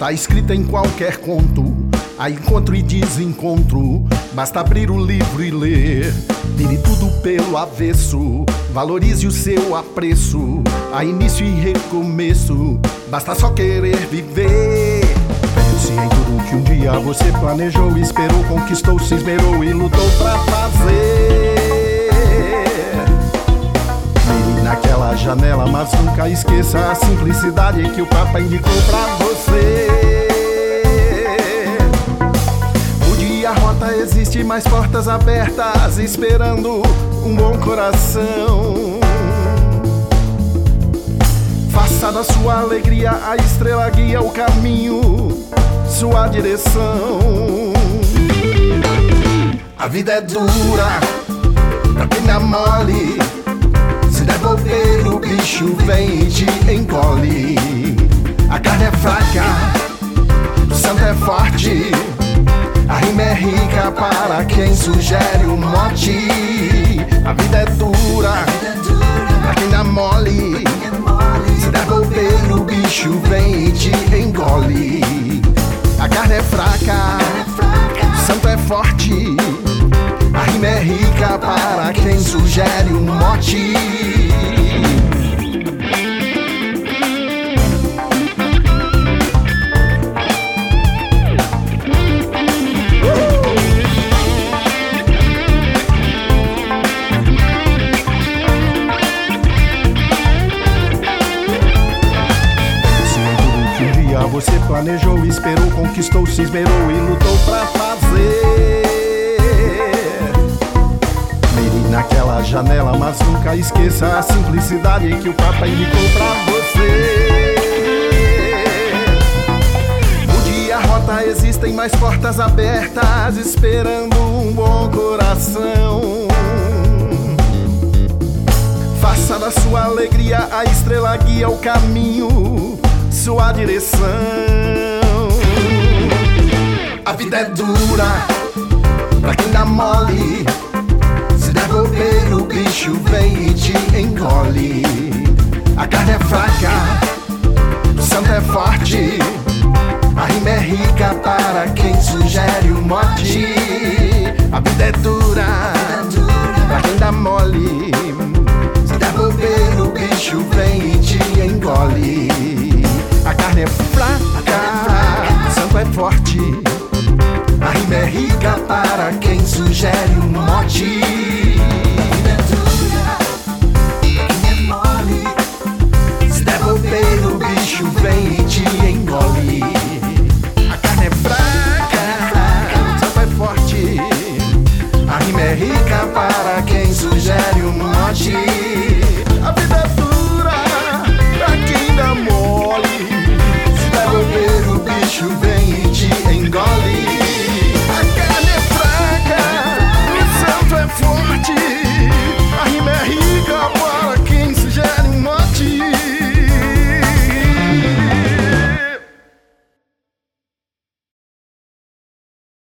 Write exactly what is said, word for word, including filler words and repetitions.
tá escrita em qualquer conto. Há encontro e desencontro, basta abrir o livro e ler. Vire tudo pelo avesso, valorize o seu apreço. Há início e recomeço, basta só querer viver. Pense em tudo que um dia você planejou, esperou, conquistou, se esmerou e lutou pra fazer. Mire naquela janela, mas nunca esqueça a simplicidade que o Papa indicou pra você. A rota existe, mais portas abertas, esperando um bom coração. Faça da sua alegria a estrela, guia o caminho, sua direção. A vida é dura pra quem dá mole, se devolver o bicho vem e te encolhe. A carne é fraca, o santo é forte, a rima é rica para quem sugere o mote. A vida é dura pra quem dá mole, se devolver o bicho vem e te engole. A carne é fraca, o santo é forte, a rima é rica para quem sugere o mote. Você planejou, esperou, conquistou, se esmerou e lutou pra fazer. Mire naquela janela, mas nunca esqueça a simplicidade que o Papa indicou pra você. Mude a rota, existem mais portas abertas, esperando um bom coração. Faça da sua alegria a estrela, guia o caminho, sua direção. A vida é dura pra quem dá mole, se devolver o bicho vem e te engole. A carne é fraca, o santo é forte, a rima é rica para quem sugere o mote. A vida é dura pra quem dá mole, se devolver o bicho vem e te engole. A carne é fraca, o santo é forte, a rima é rica para quem sugere um mote.